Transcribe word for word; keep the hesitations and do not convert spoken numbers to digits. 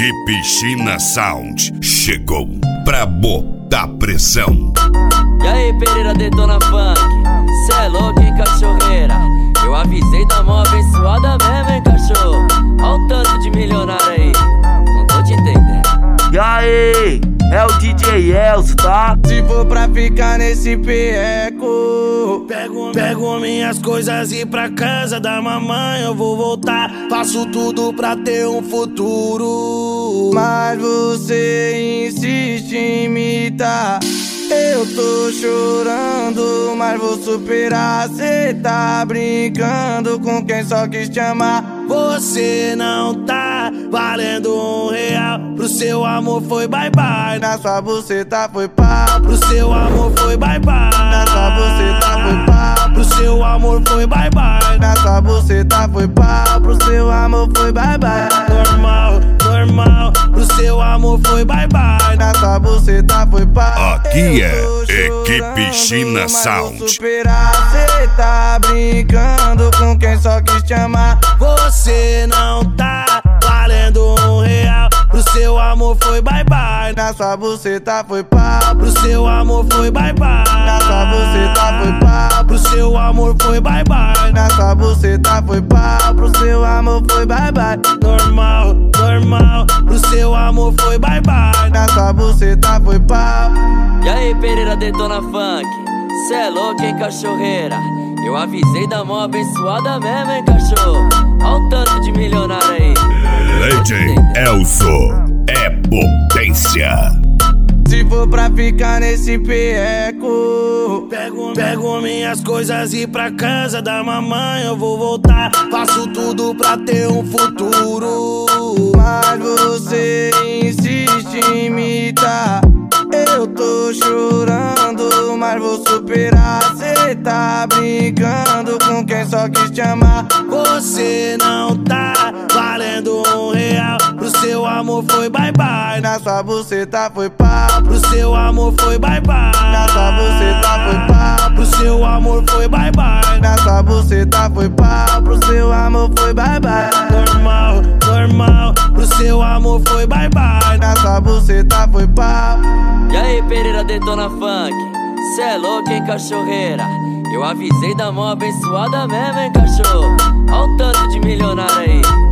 Equipe China Sound chegou pra botar pressão. E aí, Pereira Detona Funk, cê é louco, hein, cachorreira? Eu avisei da mão abençoada mesmo, hein, cachorro? Olha o tanto de milionário aí, não tô te entendendo. E aí, é o D J Elzo, tá? Se for pra ficar nesse perreco, Pego, pego minhas coisas e ir pra casa da mamãe eu vou voltar. Faço tudo pra ter um futuro, mas você insiste em imitar. Eu tô chorando, mas vou superar. Cê tá brincando com quem só quis te amar. Você não tá valendo um real. Pro seu amor foi bye bye. Na sua buceta foi pá. Pro seu amor foi bye bye. Na sua buceta foi pá. Pro seu amor foi bye bye. Na sua buceta foi pá. Pro seu amor foi bye bye. Normal, normal. Pro seu amor foi bye bye. Na sua buceta foi pá. Aqui é Equipe China Sound. Superar, cê tá brincando com quem só quis te amar. Você não tá valendo um real. Pro seu amor foi bye bye. Na sua buceta foi pá. Pro seu amor foi bye bye. Na sua buceta foi pá. Pro seu amor foi bye bye. Na sua buceta foi pá. Pro seu amor foi bye bye. Normal, normal. Pro seu amor foi bye bye. Na sua buceta foi pá. E aí, Pereira Detona Funk, cê é louco, hein, cachorreira? Eu avisei da mão abençoada mesmo, hein, cachorro? Olha o tanto de milionário aí. Lady Elzo é potência. Se for pra ficar nesse perreco, Pego, pego minhas coisas e ir pra casa da mamãe eu vou voltar. Faço tudo pra ter um futuro, mas você insiste em imitar. Eu tô chorando, mas vou superar. Cê tá brincando com quem só quis te amar. Você não tá valendo um real. Pro seu amor foi bye bye. Na sua buceta foi pá. Pro seu amor foi bye bye. Na sua buceta foi pá. Pro seu amor foi bye bye. Na sua buceta foi pá. Pro seu amor foi bye bye. Normal, normal. Pro seu amor foi bye bye. Na sua buceta foi pá. E aí, Pereira Detona Funk, cê é louco, hein, cachorreira? Eu avisei da mão abençoada mesmo, hein, cachorro? Olha o tanto de milionário aí.